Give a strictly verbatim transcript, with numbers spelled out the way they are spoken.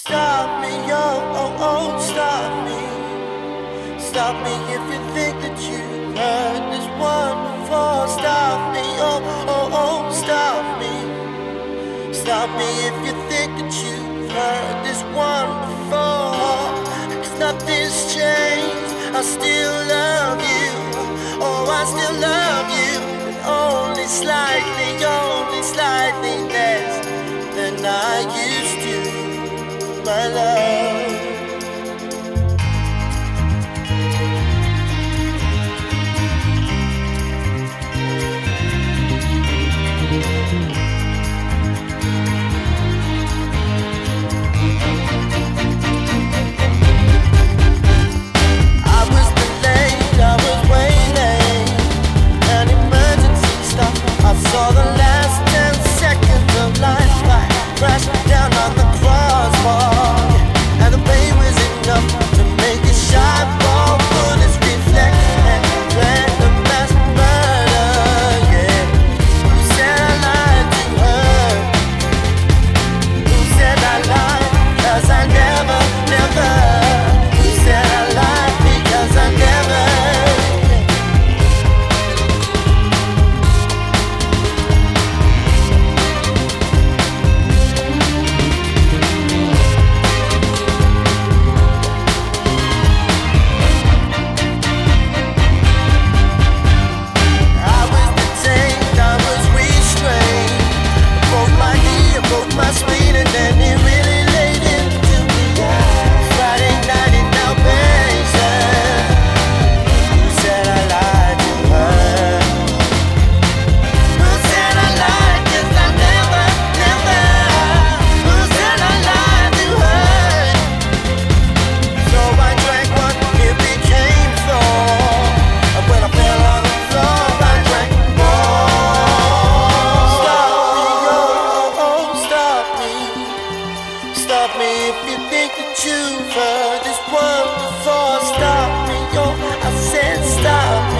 Stop me, oh, oh, oh, stop me. Stop me if you think that you've heard this one before. Stop me, oh, oh, oh, stop me. Stop me if you think that you've heard this one before. 'Cause nothing's changed, I still love you. Oh, I still love you, but only slightly, only slightly less than I used to, my love. I saw the last ten seconds of life crash down on the crossbar, and the pain was enough to make a shot ball bullets reflect and plan a mass murder. Yeah, who said I lied to her? Who said I lied? 'Cause I never, never. Who said I lied? Because I never. My speed and then it really laid into me. Friday night in Albania. Who said I lied to her? Who said I lied? 'Cause I never, never. Who said I lied to her? So I drank what it became for. And when I fell on the floor, I drank more. Stop me, oh, oh, oh, stop me. Stop me if you think that you've heard this one before. Stop me, yo, I said stop me.